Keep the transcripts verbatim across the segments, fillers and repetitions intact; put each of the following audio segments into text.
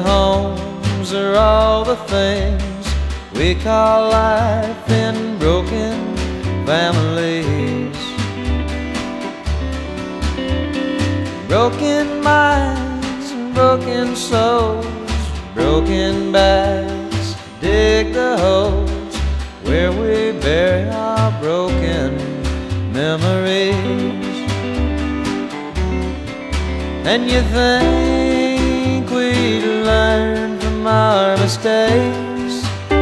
homes are all the things we call life in broken families. Broken minds and broken souls, broken backs dig the holes where we bury our broken memories. And you think we'd learn from our mistakes,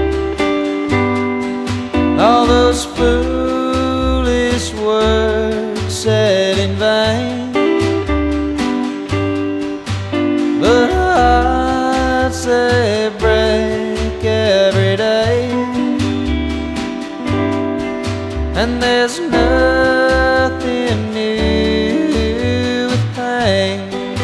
all those foolish words said in vain. But hearts they break every day, and there's nothing new with pain.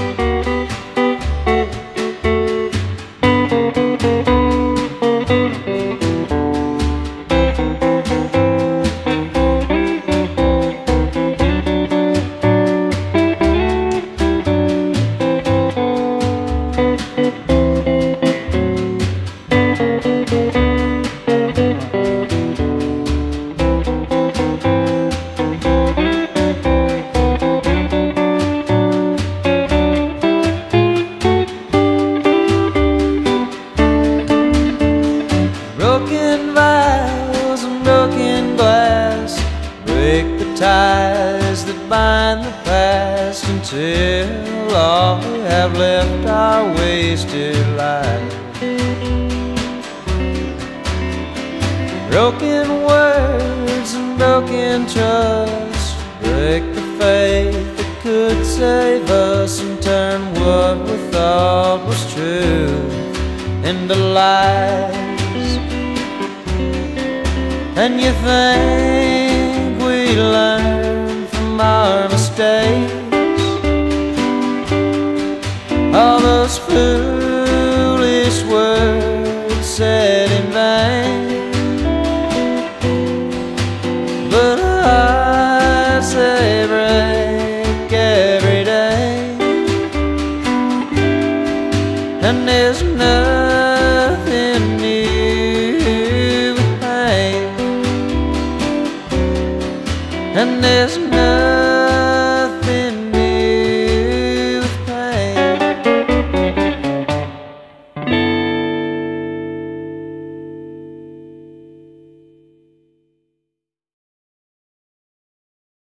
Broken vials and broken glass break the ties that bind the past, until all we have left are wasted lives. Broken words and broken trust break the faith that could save us and turn what we thought was true into lies. And you think we learn from our mistakes, all those foolish words said in vain. But hearts they break every day, and there's nothing new with pain. And there's